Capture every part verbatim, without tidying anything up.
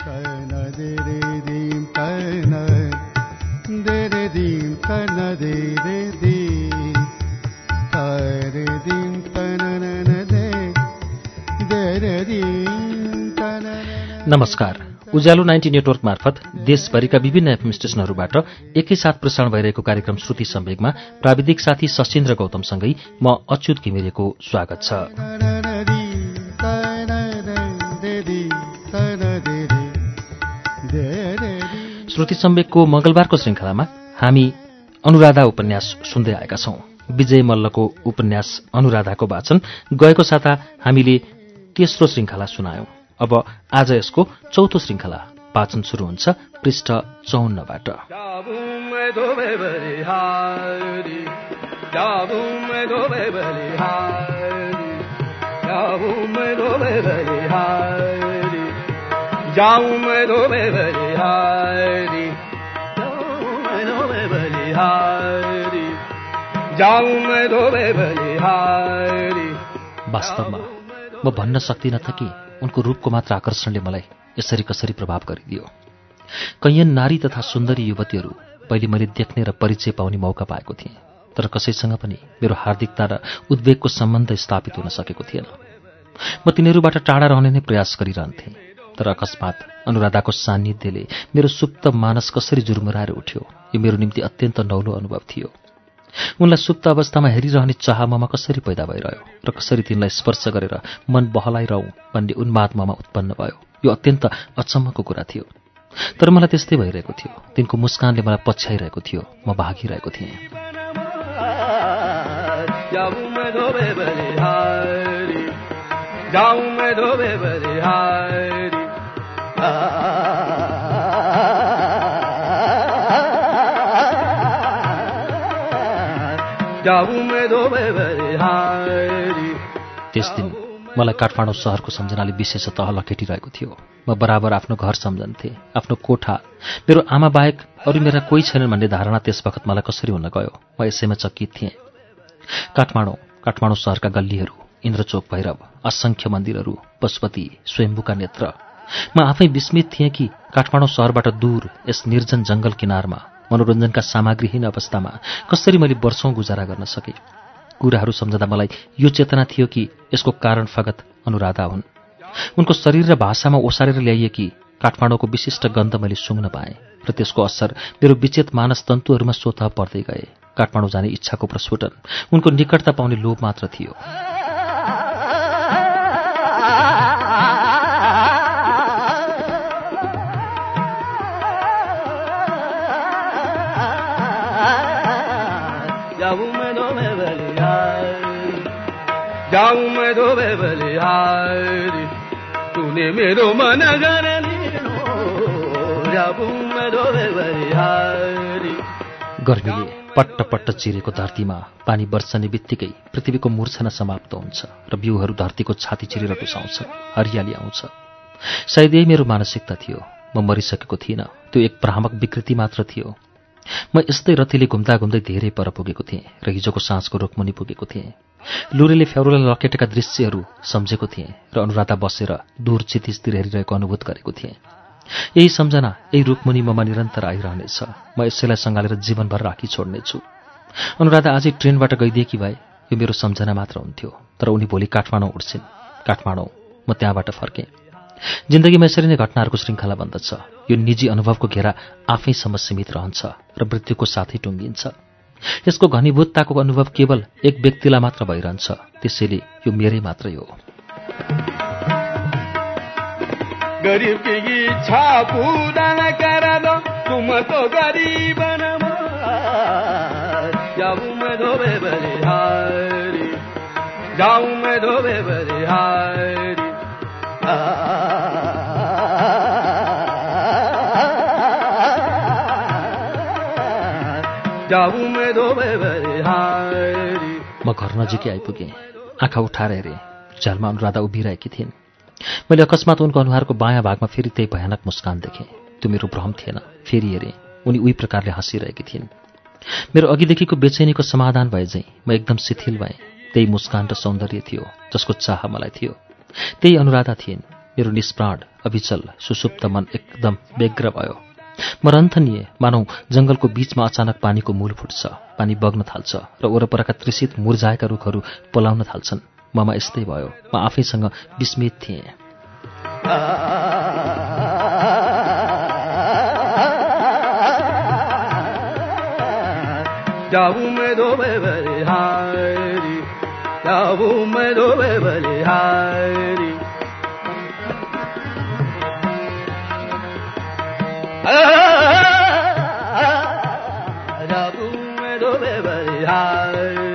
नमस्कार। उज्यालो ninety network मार्फत देशभरिका विभिन्न एफएम स्टेशनहरूबाट एकैसाथ प्रसारण भइरहेको कार्यक्रम श्रुति सम्वेगमा प्राविधिक साथी सशिन्द्र गौतमसँगै म अच्युत घिमिरेको स्वागत छ। श्रुति सम्वेगको मंगलबारको श्रृङ्खलामा हामी अनुराधा उपन्यास सुन्दै आएका छौं। विजय मल्लको उपन्यास अनुराधाको वाचन गएको साता हामीले तेस्रो श्रृङ्खला सुनायौं। अब आज यसको चौथो श्रृङ्खला वाचन शुरू हुन्छ पृष्ठ चौवन्नबाट। वास्तवमा म भन्न सक्दिनँ त कि उनको रूपको मात्र आकर्षणले मलाई यसरी कसरी प्रभाव गरिदियो। कैयन नारी तथा सुन्दरी युवतीहरू पहिले मैले देख्ने र परिचय पाउने मौका पाएको थिएँ, तर कसैसँग पनि मेरो हार्दिकता र उद्वेगको सम्बन्ध स्थापित हुन सकेको थिएन। म तिनीहरूबाट टाढा रहने नै प्रयास गरिरहन्थेँ, तर अकस्मात अनुराधाको सान्निध्यले मेरो सुप्त मानस कसरी जुर्मुराएर उठ्यो, यो मेरो निम्ति अत्यन्त नौलो अनुभव थियो। उनलाई सुप्त अवस्थामा हेरिरहने चाह ममा कसरी पैदा भइरह्यो र कसरी तिनलाई स्पर्श गरेर मन बहलाइरहँ भन्ने उन्माद ममा उत्पन्न भयो, यो अत्यन्त अचम्मको कुरा थियो। तर मलाई त्यस्तै भइरहेको थियो। तिनको मुस्कानले मलाई पछ्याइरहेको थियो, म भागिरहेको थिएँ। त्यस दिन मलाई काठमाडौँ शहरको सम्झनाले विशेष तह लखेटिरहेको थियो। म बराबर आफ्नो घर सम्झन्थे, आफ्नो कोठा, मेरो आमा बाहेक अरू मेरा कोही छैनन् भन्ने धारणा त्यस बखत मलाई कसरी हुन गयो, म यसैमा चकित थिएँ। काठमाडौँ काठमाडौँ शहरका गल्लीहरू, इन्द्रचोक, भैरव, असंख्य मन्दिरहरू, पशुपति, स्वयम्भूका नेत्र। म आफै विस्मित थिएँ कि काठमाडौँ शहरबाट दूर यस निर्जन जंगल किनारमा मनोरञ्जनका सामग्रीहीन अवस्थामा कसरी मैले वर्षौं गुजारा गर्न सकेँ। कुराहरू सम्झँदा मलाई यो चेतना थियो कि यसको कारण फगत अनुराधा हुन्। उनको शरीर र भाषामा ओसारेर ल्याइएकी काठमाडौँको विशिष्ट गन्ध मैले सुँघ्न पाएँ र त्यसको असर मेरो विचेत मानस तन्तुहरूमा स्वतः पर्दै गए। काठमाडौँ जाने इच्छाको प्रस्फुटन उनको निकटता पाउने लोभ मात्र थियो। जाऊं मैं दो बलिहारी, तूने मेरो मन गरलिनो, जाऊं मैं दो बलिहारी। गर्मीले पट्ट पट्ट चिरेको धरतीमा पानी बर्सने बित्तिकै पृथ्वीको मूर्छना समाप्त हुन्छ र बिउहरू धरतीको छाती चिरेर टुसाउँछ, हरियाली आउँछ। सायद यही मेरो मानसिकता थियो। म मरिसकेको थिइनँ, त्यो एक भ्रामक विकृति मात्र थियो। म यस्तै रतिले घुम्दा घुम्दै धेरै पर पुगेको थिएँ र हिजोको साँझको रुखमुनि पुगेको थिएँ। लुरेले फ्याउरोलाई लकेटेका दृश्यहरू सम्झेको थिएँ र अनुराधा बसेर दूर क्षितिजतिर हेरिरहेको अनुभूत गरेको थिएँ। यही सम्झना यही रुखमुनि ममा निरन्तर आइरहनेछ। म यसैलाई सँगालेर जीवनभर राखी छोड्नेछु। अनुराधा आजै ट्रेनबाट गइदिएकी भए यो मेरो सम्झना मात्र हुन्थ्यो, तर उनी भोलि काठमाडौँ उड्छिन्। काठमाडौँ, म त्यहाँबाट फर्केँ। जिन्दगीमा यसरी नै घटनाहरूको श्रृङ्खला बन्दछ। यो निजी अनुभवको घेरा आफैसम्म सीमित रहन्छ र मृत्युको साथै टुङ्गिन्छ। यसको घनीभूतताको अनुभव केवल एक व्यक्तिलाई मात्र भइरहन्छ, त्यसैले यो मेरै मात्रै हो। गरीब की इच्छा पूरा न करा दो तुम तो गरीब न जाऊं मैं धोबे बलिहारी, जाऊं मैं धोबे बलिहारी। म घर नजिकै आइपुगेँ। आँखा उठाएर हेरेँ, झ्यालमा अनुराधा उभिरहेकी थिइन्। मैले अकस्मात उनको अनुहारको बायाँ भागमा फेरि त्यही भयानक मुस्कान देखेँ। त्यो मेरो भ्रम थिएन। फेरि हेरेँ, उनी उही प्रकारले हाँसिरहेकी थिइन्। मेरो अघिदेखिको बेचैनीको समाधान भए झैँ म एकदम शिथिल भएँ। त्यही मुस्कान र सौन्दर्य थियो जसको चाह मलाई थियो। त्यही अनुराधा थिइन्। मेरो निष्प्राण अविचल सुसुप्त मन एकदम व्यग्र भयो। म रन्थनिए मानौ जंगलको बीचमा अचानक पानीको मूल फुट्छ, पानी बग्न थाल्छ र वरपरका त्रिसित मुर्झाएका रुखहरू पलाउन थाल्छन्। ममा यस्तै भयो। म आफैसँग विस्मित थिएँ। जाऊं मैं दो बलिहारी, जाऊं मैं दो बलिहारी, जाऊं मैं दो बलिहारी।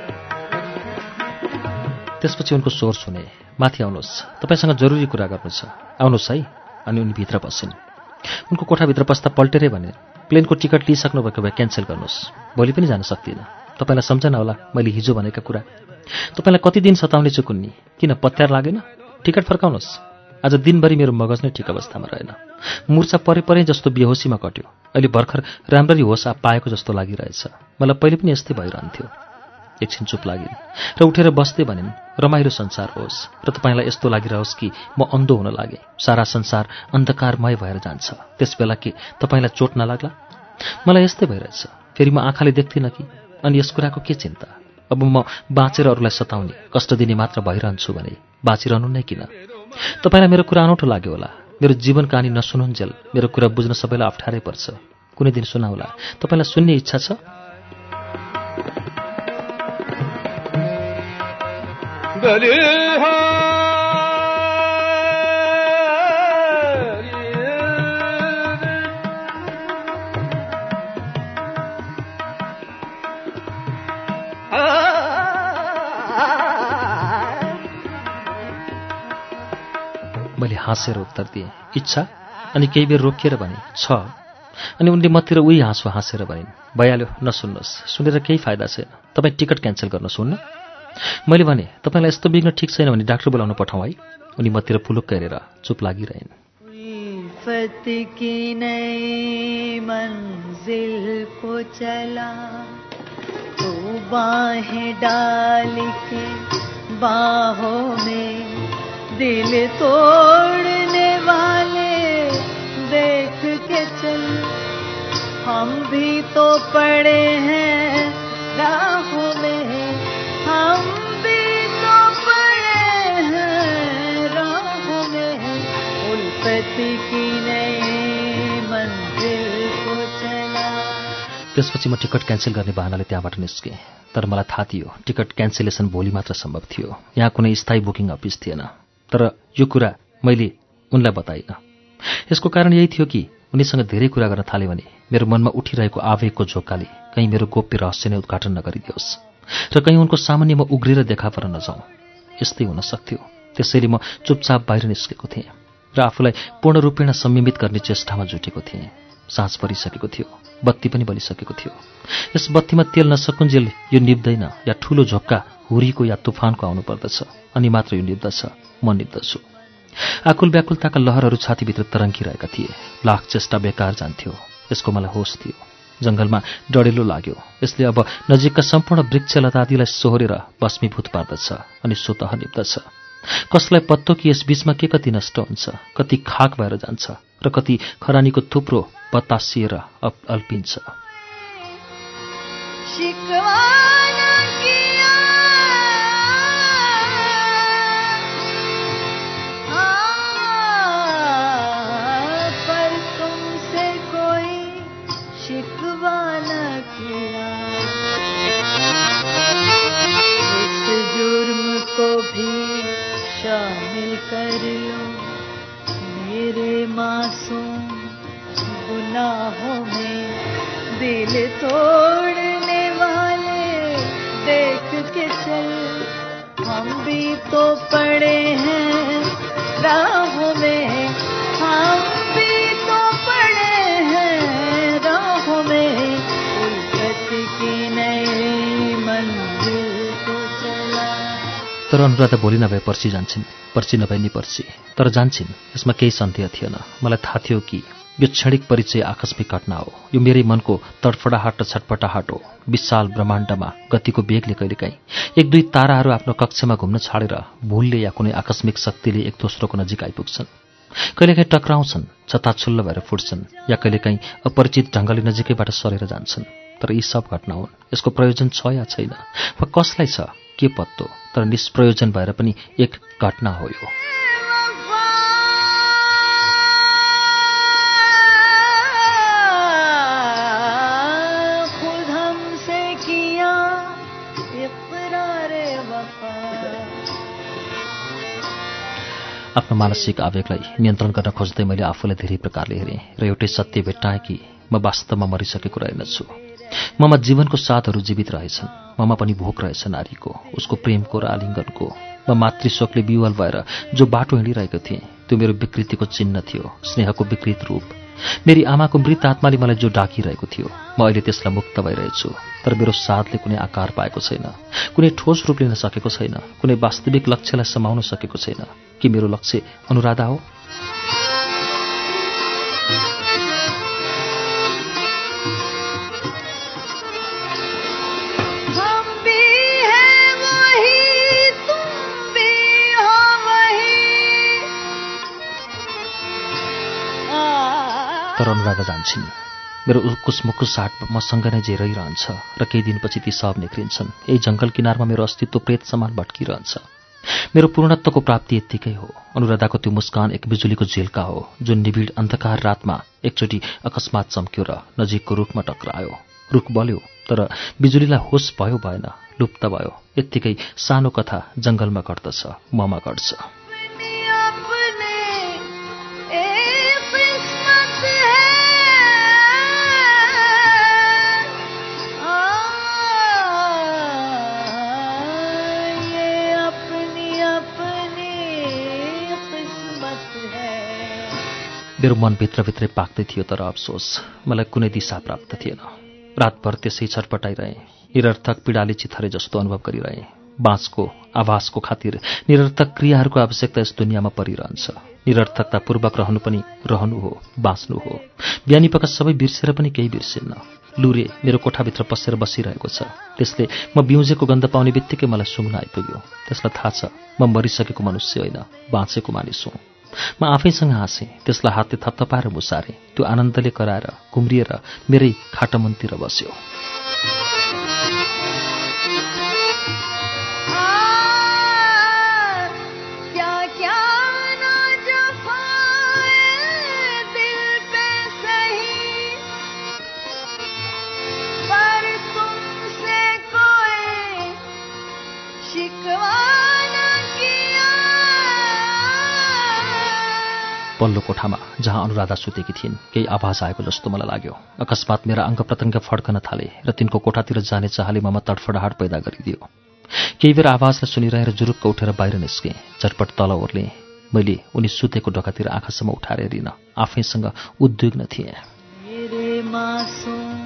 त्यसपछि उनको स्वर सुने, माथि आउनुहोस्, तपाईसँग जरुरी कुरा गर्नु छ, आउनुहोस् है। अनि उनी भित्र पसिन्। उनको कोठाभित्र पस्दा पल्टेरै भने, प्लेनको टिकट लिइसक्नु भएको भए क्यान्सल गर्नुहोस्, भोलि पनि जान सक्दिनँ। तपाईँलाई सम्झना होला मैले हिजो भनेका कुरा। तपाईँलाई कति दिन सताउने छु कुन्नी, किन पत्यार लागेन? टिकट फर्काउनुहोस्। आज दिनभरि मेरो मगज नै ठिक अवस्थामा रहेन। मुर्छा परे परे जस्तो बेहोसीमा कट्यो। अहिले भर्खर राम्ररी होस पाएको जस्तो लागिरहेछ। मलाई पहिले पनि यस्तै भइरहन्थ्यो। एकछिन चुप लागिन् र उठेर बस्दै भनिन्, रमाइलो संसार होस् र तपाईँलाई यस्तो लागिरहोस् कि म अन्धो हुन लागे, सारा संसार अन्धकारमय भएर जान्छ। त्यसबेला के तपाईँलाई चोट नलाग्ला? मलाई यस्तै भइरहेछ। फेरि म आँखाले देख्दिनँ कि? अनि यस कुराको के चिन्ता? अब म बाँचेर अरूलाई सताउने, कष्ट दिने मात्र भइरहन्छु भने बाँचिरहनु नै किन? तपाईँलाई मेरो कुरा अनौठो लाग्यो होला। मेरो जीवन कहानी नसुनुन्जेल मेरो कुरा बुझ्न सबैलाई अप्ठ्यारै पर्छ। कुनै दिन सुनाउला। तपाईँलाई सुन्ने इच्छा छ? मैले हाँसेर उत्तर दिएँ, इच्छा? अनि केही बेर रोकिएर भने, छ। अनि उनले मतिर उही हाँसो हाँसेर भनिन्, भइहाल्यो, नसुन्नुहोस्, सुनेर केही फाइदा छैन, तपाईँ टिकट क्यान्सल गर्नुहोस्, हुन्न? मैले भने, तपाईँलाई यस्तो बिग्न ठिक छैन भने डाक्टर बोलाउन पठाउँ है? उनी मतिर फुलुक्क हेरेर चुप लागिरहन्। दिल तोड़ने वाले देख के चल, हम भी तो पड़े हैं राहों में, हम भी तो पड़े हैं राहों में, उल्फत की नई मंजिल को चला। त्यसपछि म टिकट क्यान्सल गर्ने बहानाले त्यहाँबाट निस्केँ। तर मलाई थाहा थियो टिकट क्यान्सलेसन भोलि मात्र सम्भव थियो। यहाँ कुनै स्थायी बुकिङ अफिस थिएन। तर यो कुरा मैले उनलाई बताइनँ। यसको कारण यही थियो कि उनीसँग धेरै कुरा गर्न थाले भने मेरो मनमा उठिरहेको आवेगको झोक्काले कहीँ मेरो गोप्य रहस्य नै उद्घाटन नगरिदियोस् र कहीँ उनको सामान्यमा उग्रेर देखा पर नजाउँ। यस्तै हुन सक्थ्यो। त्यसैले म चुपचाप बाहिर निस्केको थिएँ र आफूलाई पूर्ण रूपेण संयमित गर्ने चेष्टामा जुटेको थिएँ। साँझ परिसकेको थियो, बत्ती पनि बलिसकेको थियो। यस बत्तीमा तेल नसकुन्जेल यो निप्दैन, या ठूलो झोक्का हुरीको या तुफानको आउनु पर्दछ, अनि मात्र यो निप्दछ। म निप्दछु। आकुल व्याकुलताका लहरहरू छातीभित्र तरङ्गिरहेका थिए। लाख चेष्टा बेकार जान्थ्यो। यसको मलाई होस थियो। जंगलमा डढेलो लाग्यो। यसले अब नजिकका सम्पूर्ण वृक्ष लतादिलाई सोहोरेर भस्मीभूत पार्दछ अनि स्वतः निप्दछ। कसलाई पत्तो कि यस बीचमा के कति नष्ट हुन्छ, कति खाक भएर जान्छ र कति खरानीको थुप्रो बतासिएर अल्पिन्छ। शामिल कर लो मेरे मासूम गुनाहों में, दिल तोड़ने वाले देख के चल, हम भी तो पड़े हैं राहों में, हम भी तो पड़े हैं राहों में, उल्फत की नई मंजिल को चला। तर अनुराधा भोलि नभए पर्सि जान्छन्, पर्सि नभए नि पर्सि, तर जान्छन्। यसमा केही सन्देह थिएन। मलाई थाहा थियो कि यो क्षणिक परिचय आकस्मिक घटना हो। यो मेरै मनको तडफडाहट र छटपटाहट हो। विशाल ब्रह्माण्डमा गतिको बेगले कहिलेकाहीँ एक दुई ताराहरू आफ्नो कक्षमा घुम्न छाडेर भुलले या कुनै आकस्मिक शक्तिले एक दोस्रोको नजिक आइपुग्छन्। कहिलेकाहीँ टक्राउँछन्, छताछुल्ल भएर फुट्छन्, या कहिलेकाहीँ अपरिचित ढङ्गले नजिकैबाट सरेर जान्छन्। तर यी सब घटना हुन्। यसको प्रयोजन छ या छैन, वा कसलाई छ के पत्तो, तर निष्प्रयोजन भएर पनि एक घटना हो यो। आफ्नो मानसिक आवेगलाई नियन्त्रण गर्न खोज्दै मैले आफूलाई धेरै प्रकारले हेरेँ र एउटै सत्य भेट्टाएँ कि म वास्तवमा मरिसकेको रहेनछु। ममा जीवनको साथहरू जीवित रहेछन्। ममा पनि भोक रहेछ नारीको, उसको प्रेमको र आलिङ्गनको। म मातृशोकले विवल भएर जो बाटो हिँडिरहेको थिएँ त्यो मेरो विकृतिको चिन्ह थियो, स्नेहको विकृत रूप। मेरी आमाको मृत आत्माले मलाई जो डाकिरहेको थियो, म अहिले त्यसलाई मुक्त भइरहेछु। तर मेरो साथले कुनै आकार पाएको छैन, कुनै ठोस रूप लिन सकेको छैन, कुनै वास्तविक लक्ष्यलाई समाउन सकेको छैन। कि मेरो लक्ष्य अनुराधा हो? तर अनुराधा जान्छन्। मेरो उकुस मुकुस हाट मसँग नै जे रहिरहन्छ र केही दिनपछि ती सब निक्रिन्छन्। यही जङ्गल किनारमा मेरो अस्तित्व प्रेत समान भट्किरहन्छ। मेरो पूर्णत्वको प्राप्ति यत्तिकै हो। अनुराधाको त्यो मुस्कान एक बिजुलीको झिल्का हो जुन निबिड अन्धकार रातमा एकचोटि अकस्मात चम्क्यो र नजिकको रुखमा टक्रायो। रुख बल्यो, तर बिजुलीलाई होस भयो भएन, लुप्त भयो। यत्तिकै सानो कथा जङ्गलमा घट्दछ, ममा घट्छ। मेरो मन भित्रभित्रै पाक्दै थियो, तर अफसोस मलाई कुनै दिशा प्राप्त थिएन। रातभर त्यसै छटपटाइरहेँ, निरर्थक पीडाले चिथरे जस्तो अनुभव गरिरहेँ। बाँचको आभासको खातिर निरर्थक क्रियाहरूको आवश्यकता यस दुनियाँमा परिरहन्छ। निरर्थकतापूर्वक रहनु पनि रहनु हो, बाँच्नु हो। बिहानी पख सबै बिर्सेर पनि केही बिर्सिन्न। लुरे मेरो कोठाभित्र पसेर बसिरहेको छ। त्यसले म बिउजेको गन्ध पाउने बित्तिकै मलाई सुँघ्न आइपुग्यो। त्यसलाई थाहा छ म मरिसकेको मनुष्य होइन, बाँचेको मानिस हुँ। म आफैसँग हाँसेँ, त्यसलाई हातले थपथपाएर मुसारेँ। त्यो आनन्दले कराएर घुम्रिएर मेरै खाटमुनतिर बस्यो। पल्लो कोठामा जहाँ अनुराधा सुतेकी थिइन् केही आवाज आएको जस्तो मलाई लाग्यो। अकस्मात मेरा अङ्ग प्रत्यङ्ग फड्कन थाले र तिनको कोठातिर जाने चाहले ममा तडफडाहट पैदा गरिदियो। केही बेर आवाजलाई सुनिरहेर जुरुक्क उठेर बाहिर निस्केँ। झटपट तल ओर्लेँ। मैले उनी सुतेको ढोकातिर आँखासम्म उठाएर हेरिन, आफैसँग उद्विग्न थिएँ। मेरे मासूम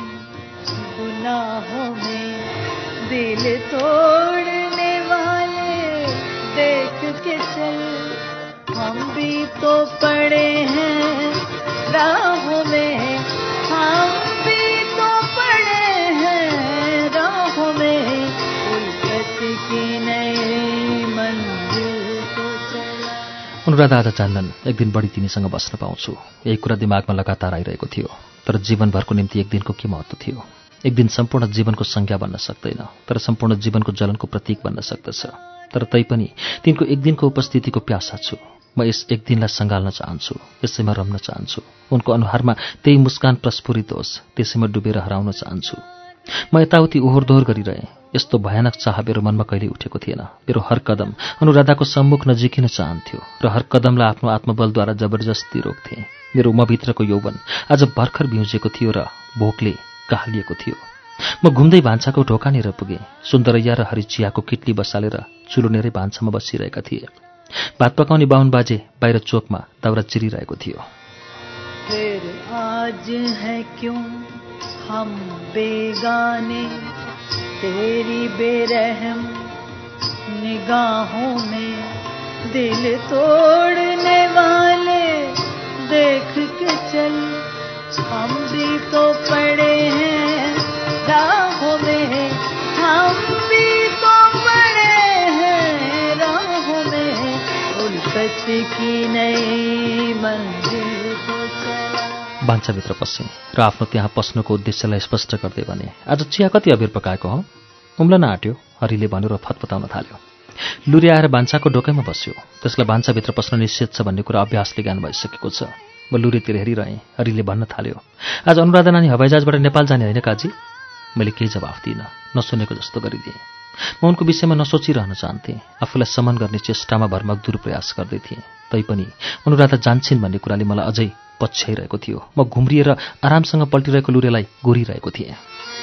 गुनाहों में दिल तोड़ने वाले देख के चल, हम भी तो पड़े हैं राहों में, हम भी तो पड़े हैं राहों में, उल्फत की नई मंजिल को चला। अनुराधा आज जान्नन् एक दिन बढी तिनीसँग बस्न पाउँछु। यही कुरा दिमागमा लगातार आइरहेको थियो। तर जीवनभरको निम्ति एक दिनको के महत्त्व थियो? एक दिन सम्पूर्ण जीवनको संज्ञा बन्न सक्दैन, तर सम्पूर्ण जीवनको जलनको प्रतीक बन्न सक्दछ। तर तैपनि तिनको एक दिनको उपस्थितिको प्यासा छु। म यस एक दिनलाई सँगाल्न चाहन्छु, यसैमा रम्न चाहन्छु। उनको अनुहारमा त्यही मुस्कान प्रस्फुरित होस्, त्यसैमा डुबेर हराउन चाहन्छु। म यताउति ओहोर दोहोर गरिरहेँ। यस्तो भयानक चाह मेरो मनमा कहिल्यै उठेको थिएन। मेरो हर कदम अनुराधाको सम्मुख नजिकिन चाहन्थ्यो र हर कदमलाई आफ्नो आत्मबलद्वारा जबरजस्ती रोक्थेँ। मेरो मभित्रको यौवन आज भर्खर बिउजेको थियो र भोकले कालिएको थियो। म घुम्दै भान्साको ढोकानेर पुगेँ। सुन्दरैया र हरिचियाको किटली बसालेर चुलोनेरै भान्सामा बसिरहेका थिए। भात पकाउने बाहुन बाजे बाहिर चोकमा दाउरा चिरिरहेको थियो। फिर आज है क्यों हम बेगाने, तेरी बेरहम निगाहों में दिल तोड़ने वाले देख के चल। हम भी तो पड़े हैं राहों में, हम भी तो पड़े हैं राहों में, उल्फत की नई मंजिल को चला। बान्छाभित्र पसेँ र आफ्नो त्यहाँ पस्नुको उद्देश्यलाई स्पष्ट गर्दै भने, आज चिया कति अबिर पकाएको हो? उम्लन आँट्यो, हरिले भन्यो र फतफताउन थाल्यो। लुरे आएर भान्साको ढोकैमा बस्यो। त्यसलाई भान्साभित्र पस्न निषेध छ भन्ने कुरा अभ्यासले ज्ञान भइसकेको छ। म लुरेतिर हेरिरहेँ। हरिले भन्न थाल्यो, आज अनुराधा नानी हवाईजहाजबाट नेपाल जाने होइन काजी? मैले केही जवाफ दिइनँ, नसुनेको जस्तो गरिदिएँ। म उनको विषयमा नसोचिरहन चाहन्थेँ। आफूलाई सम्मान गर्ने चेष्टामा भरमक दुरुप्रयास गर्दै थिएँ। तैपनि अनुराधा जान्छिन् भन्ने कुराले मलाई अझै पछ्याइरहेको थियो। म घुम्रिएर आरामसँग पल्टिरहेको लुरेलाई गोरिरहेको थिएँ।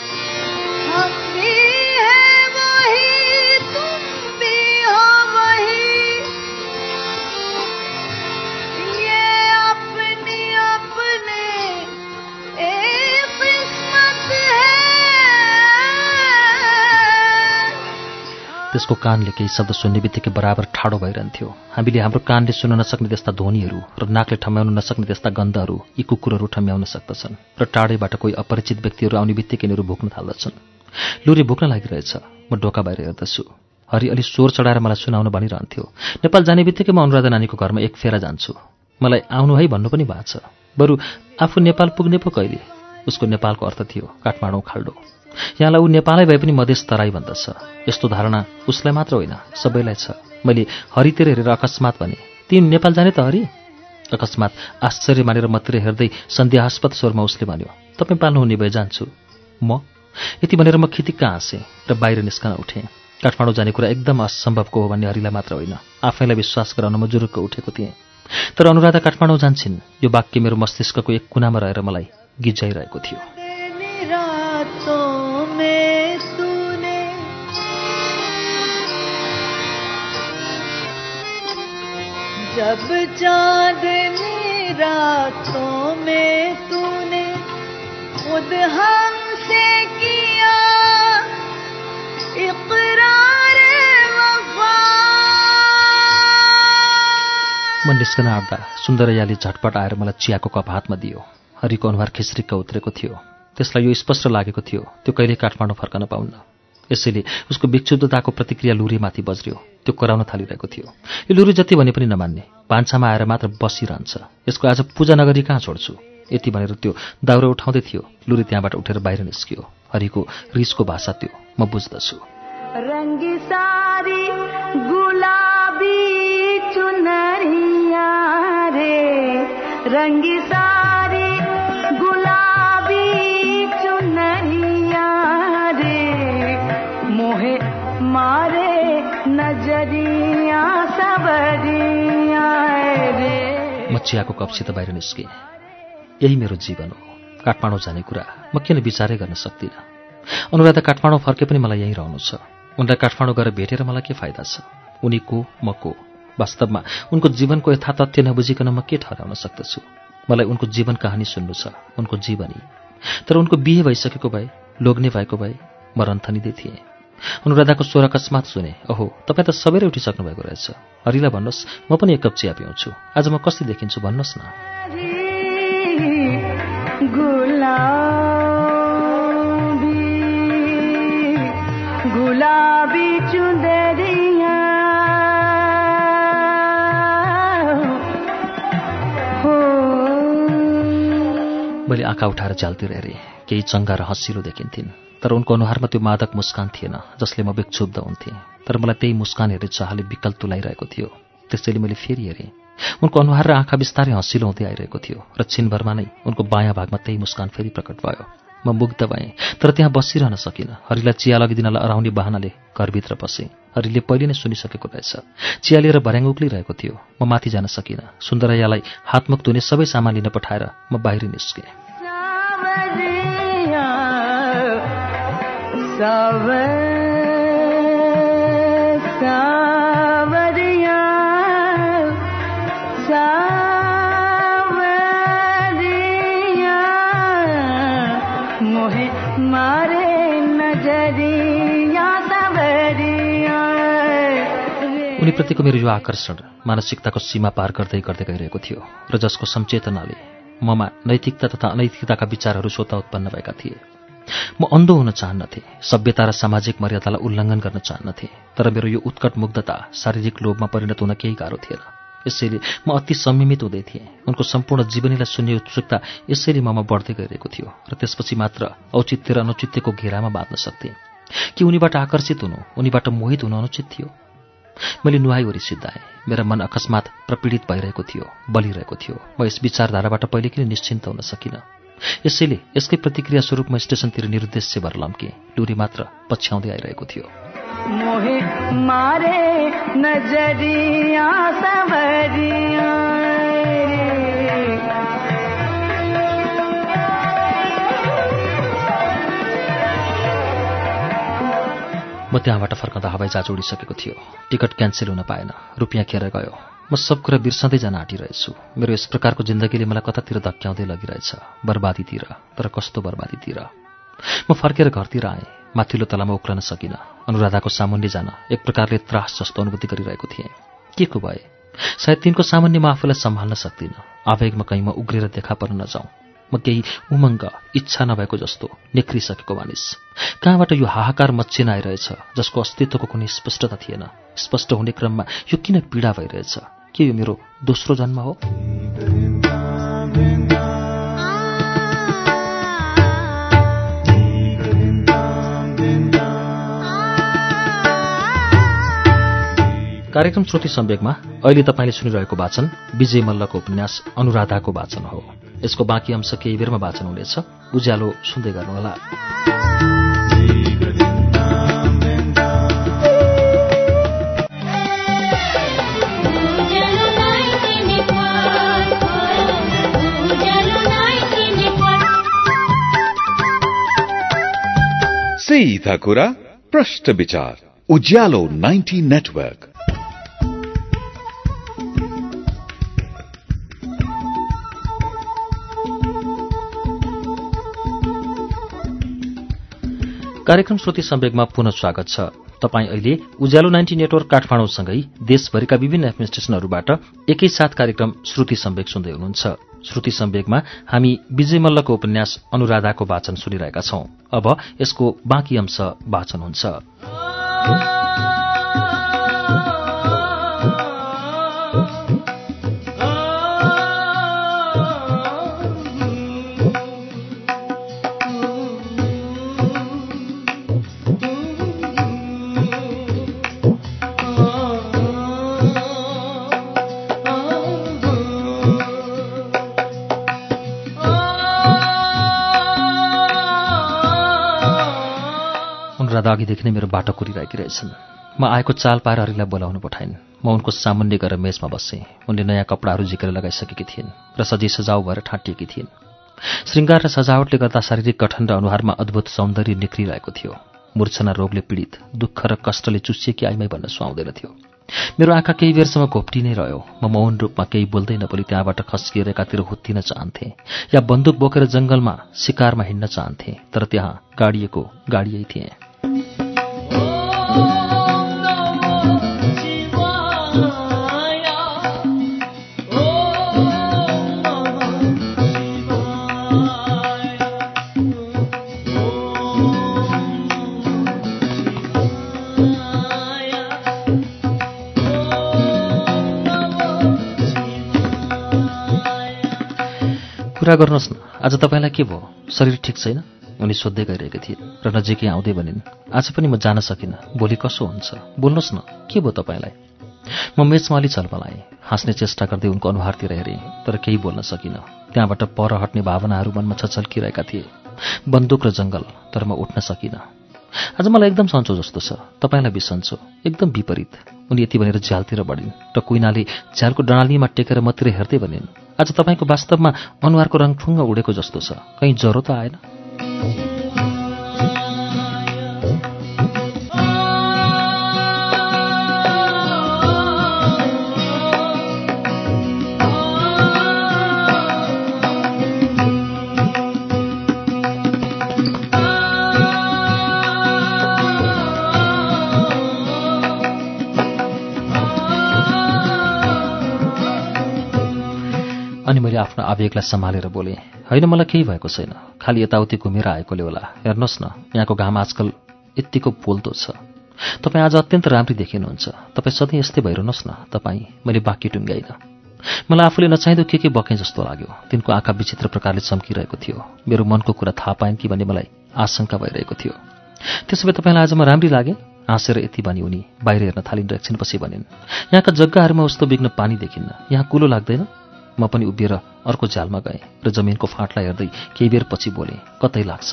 त्यसको कानले केही शब्द सुन्ने बित्तिकै बराबर ठाडो भइरहन्थ्यो। हामीले हाम्रो कानले सुन्न नसक्ने त्यस्ता ध्वनिहरू र नाकले ठम्याउन नसक्ने त्यस्ता गन्धहरू यी कुकुरहरू ठम्याउन सक्दछन् र टाढैबाट कोही अपरिचित व्यक्तिहरू आउने बित्तिकै यिनीहरू भुक्न थाल्दछन्। लुरे भुक्न लागिरहेछ। म ढोका बाहिर हेर्दछु। हरि अलि स्वर चढाएर मलाई सुनाउन भनिरहन्थ्यो। नेपाल जाने बित्तिकै म अनुराधा नानीको घरमा एक फेरा जान्छु। मलाई आउनु है भन्नु पनि भएको छ। बरु आफू नेपाल पुग्ने पो कहिले? उसको नेपालको अर्थ थियो काठमाडौँ खाल्डो। यहाँलाई ऊ नेपालै भए पनि मधेस तराई भन्दछ। यस्तो धारणा उसलाई मात्र होइन, सबैलाई छ। मैले हरितिर हेरेर अकस्मात भने, तिमी नेपाल जाने त हरि? अकस्मात आश्चर्य मानेर मतिर हेर्दै सन्देहास्पद स्वरमा उसले भन्यो, तपाईँ पाल्नुहुने भए जान्छु। म यति भनेर म खितिक्क हाँसेँ र बाहिर निस्कन उठेँ। काठमाडौँ जाने कुरा एकदम असम्भवको हो भन्ने हरिलाई मात्र होइन, आफैलाई विश्वास गराउन म जुरुक्क उठेको थिएँ। तर अनुराधा काठमाडौँ जान्छिन्, यो वाक्य मेरो मस्तिष्कको एक कुनामा रहेर मलाई गिज्जाइरहेको थियो। जब चांदनी रातों में तूने खुद हमसे किया इकरार वफा। म निस्कन आँट्दा सुन्दरैयाले झटपट आएर मलाई चियाको कप हातमा दियो। हरिको अनुहार खिस्रिक्क उत्रेको थियो। त्यसलाई यो स्पष्ट लागेको थियो त्यो कहिले काठमाडौँ फर्कन पाउन्न। यसैले उसको विक्षुब्धताको प्रतिक्रिया लुरीमाथि बज्रियो। त्यो कराउन थालिरहेको थियो। यो लुरी जति भने पनि नमान्ने, भान्सामा आएर मात्र बसिरहन्छ। यसको आज पूजा नगरी कहाँ छोड्छु? यति भनेर त्यो दाउरा उठाउँदै थियो। लुरी त्यहाँबाट उठेर बाहिर निस्कियो। हरिको रिसको भाषा त्यो म बुझ्दछु। रंगी सारी गुलाबी चुनरिया रे, रंगी सारी गुलाबी चुनरिया रे, मोहे मारे नजरिया सबरिया रे। म चियाको कपसित बाहिर निस्केँ। यही मेरो जीवन हो। काठमाडौँ जाने कुरा म किन विचारै गर्न सक्दिनँ? अनुराधा काठमाडौँ फर्के पनि मलाई यहीँ रहनु छ। उनलाई काठमाडौँ गएर भेटेर मलाई के फाइदा छ? उनी को, म को? वास्तवमा उनको जीवनको यथा तथ्य नबुझिकन म के ठहराउन सक्दछु? मलाई उनको जीवन कहानी सुन्नु छ, उनको जीवनी। तर उनको बिहे भइसकेको भए, लोग्ने भएको भए म रन्थनिँदै थिएँ। अनुराधाको स्वर अकस्मात सुने। ओहो, तपाईँ त सबैले उठिसक्नु भएको रहेछ। हरिलाई भन्नुहोस् म पनि एक कप चिया पिउँछु। आज म कस्तो देखिन्छु भन्नुहोस् न। गुलाबी गुलाबी चुनरिया हो। मैले आँखा उठाएर चालतिर हेरेँ। केही चङ्गा र हँसिलो देखिन्थिन्, तर उनको अनुहारमा त्यो मादक मुस्कान थिएन जसले म विक्षुब्ध हुन्थेँ। तर मलाई त्यही मुस्कान हेर्ने चाहले विकल तुलाइरहेको थियो। त्यसैले मैले फेरि हेरेँ। उनको अनुहार र आँखा बिस्तारै हँसिलो हुँदै आइरहेको थियो र छिनभरमा नै उनको बायाँ भागमा त्यही मुस्कान फेरि प्रकट भयो। म मुग्ध भएँ, तर त्यहाँ बसिरहन सकिनँ। हरिलाई चिया लगिदिनलाई अराउने बहानाले घरभित्र पसेँ। हरिले पहिले नै सुनिसकेको रहेछ। चिया लिएर भर्याङ उक्लिरहेको थियो। म माथि जान सकिनँ। सुन्दरैयालाई हातमुख धुने सबै सामान लिन पठाएर म बाहिर निस्केँ। उनीप्रतिको मेरो यो आकर्षण मानसिकताको सीमा पार गर्दै गर्दै गइरहेको थियो र जसको सम्चेतनाले ममा नैतिकता तथा अनैतिकताका विचारहरू स्वतः उत्पन्न भएका थिए। म अन्धो हुन चाहन्नथे, सभ्यता र सामाजिक मर्यादालाई उल्लङ्घन गर्न चाहन्नथे, तर मेरो यो उत्कट मुग्धता शारीरिक लोभमा परिणत हुन केही गाह्रो थिएन। यसैले म अति संयमित हुँदै थिएँ। उनको सम्पूर्ण जीवनीलाई सुन्ने उत्सुकता यसैले ममा बढ्दै गइरहेको थियो र त्यसपछि मात्र औचित्य र अनुचित्यको घेरामा बाँध्न सक्थेँ। कि उनीबाट आकर्षित हुनु, उनीबाट मोहित हुनु अनुचित थियो? मैले नुहाइवरी सिद्धाएँ। मेरा मन अकस्मात प्रपीडित भइरहेको थियो, बलिरहेको थियो। म यस विचारधाराबाट पहिले किन निश्चिन्त हुन सकिनँ? यसैले यसकै प्रतिक्रिया स्वरूप म स्टेसनतिर निरुद्देश्य भएर लम्केँ। लुरी मात्र पछ्याउँदै आइरहेको थियो। मोहे मारे नजरिया सवरिया म त्यहाँबाट फर्कँदा हवाईजहाज उडिसकेको थियो। टिकट क्यान्सेल हुन पाएन, रुपियाँ खेर गयो। म सब कुरा बिर्सँदै जान आँटिरहेछु। मेरो यस प्रकारको जिन्दगीले मलाई कतातिर धक्क्याउँदै लगिरहेछ, बर्बादीतिर। तर कस्तो बर्बादीतिर? म फर्केर घरतिर आएँ। माथिल्लो तलामा उक्लन सकिनँ। अनुराधाको सामुन्ने जान एक प्रकारले त्रास जस्तो अनुभूति गरिरहेको थिएँ। के को भए? सायद तिनको सामुन्ने म आफूलाई सम्हाल्न सक्दिनँ। आवेगमा कहीँ म उग्रेर देखा पर्न नजाउँ। म केही उमङ्ग, इच्छा नभएको जस्तो नेक्रिसकेको मानिस। कहाँबाट यो हाहाकार मच्चिन आइरहेछ जसको अस्तित्वको कुनै स्पष्टता थिएन? स्पष्ट हुने क्रममा यो किन पीडा भइरहेछ? के यो मेरो दोस्रो जन्म हो? कार्यक्रम श्रुति सम्वेकमा अहिले तपाईँले सुनिरहेको वाचन विजय मल्लको उपन्यास अनुराधाको वाचन हो। यसको बाँकी अंश केही बेरमा वाचन हुनेछ। उज्यालो सुन्दै गर्नुहोला। सीधा कुरा प्रश्न विचार उज्यालो नाइन्टी नेटवर्क। कार्यक्रम श्रुति सम्वेकमा पुनः स्वागत छ। तपाईँ अहिले उज्यालो नाइन्टी नेटवर्क काठमाडौँसँगै देशभरिका विभिन्न एफएम स्टेशनहरूबाट एकैसाथ कार्यक्रम श्रुति सम्वेक सुन्दै हुनुहुन्छ। श्रुति सम्वेकमा हामी विजय मल्लको उपन्यास अनुराधाको वाचन सुनिरहेका छौं। अब यसको बाँकी अंश वाचन हुन्छ। अघिदेखि नै मेरो बाटो कुरिरहेकी रहेछन्। म आएको चाल पाएर हरिलाई बोलाउनु पठाइन्। म उनको सामुन्ने गएर मेजमा बसेँ। उनले नयाँ कपडाहरू झिकेर लगाइसकेकी थिइन् र सजी सजाउ भएर ठाँटिएकी थिइन्। श्रृङ्गार र सजावटले गर्दा शारीरिक गठन र अनुहारमा अद्भुत सौन्दर्य निक्रिरहेको थियो। मूर्छना रोगले पीडित, दुःख र कष्टले चुसिएकी आइमै भन्न सुहाउँदैन थियो। मेरो आँखा केही बेरसम्म घोप्टी नै रह्यो। म मौन रूपमा केही बोल्दै नबोली त्यहाँबाट खस्किएर एकातिर हुत्तिन चाहन्थेँ या बन्दुक बोकेर जंगलमा शिकारमा हिँड्न चाहन्थेँ, तर त्यहाँ गाडिएको गाडियै थिएँ। कुरा गर्नुहोस् न, आज तपाईँलाई के भयो? शरीर ठिक छैन? उनी सोध्दै गइरहेकी थिइन् र नजिकै आउँदै भनिन्, आज पनि म जान सकिनँ। भोलि कसो हुन्छ? बोल्नुहोस् न, के भयो तपाईँलाई? म मेचमा अलि छलफलाएँ। हाँस्ने चेष्टा गर्दै उनको अनुहारतिर हेरेँ, तर केही बोल्न सकिनँ। त्यहाँबाट पर हट्ने भावनाहरू मनमा छचल्किरहेका थिए। बन्दुक र जंगल, तर म उठ्न सकिनँ। आज मलाई एकदम सन्चो जस्तो छ। तपाईँलाई बिसन्चो, एकदम विपरीत। उनी यति भनेर झ्यालतिर बढिन् र कुइनाले झ्यालको डडालीमा टेकेर मतिर हेर्दै भनिन्, आज तपाईँको वास्तवमा अनुहारको रङ ठुङ्ग उडेको जस्तो छ। कहीँ ज्वरो त आएन? अनि मैले आफ्नो आवेगलाई सम्हालेर बोलेँ, होइन मलाई केही भएको छैन, खालि यताउति घुमेर आएकोले होला। हेर्नुहोस् न, यहाँको घाम आजकल यत्तिको पोल्दो छ। तपाईँ आज अत्यन्त राम्री देखिनुहुन्छ। तपाईँ सधैँ यस्तै भइरहनुहोस् न। तपाईँ मैले बाँकी टुङ्ग्याइन। मलाई आफूले नचाहिँदो के के बकेँ जस्तो लाग्यो। तिनको आँखा विचित्र प्रकारले चम्किरहेको थियो। मेरो मनको कुरा थाहा पाइन् कि भन्ने मलाई आशंका भइरहेको थियो। त्यसो भए तपाईँलाई आज म राम्री लागेँ? हाँसेर यति भनी उनी बाहिर हेर्न थालिन् र एकछिनपछि भनिन्, यहाँका जग्गाहरूमा उस्तो बिग्न पानी देखिन्न। यहाँ कुलो लाग्दैन? म पनि उभिएर अर्को झ्यालमा गएँ र जमिनको फाँटलाई हेर्दै केही बेर पछि बोलेँ, कतै लाग्छ।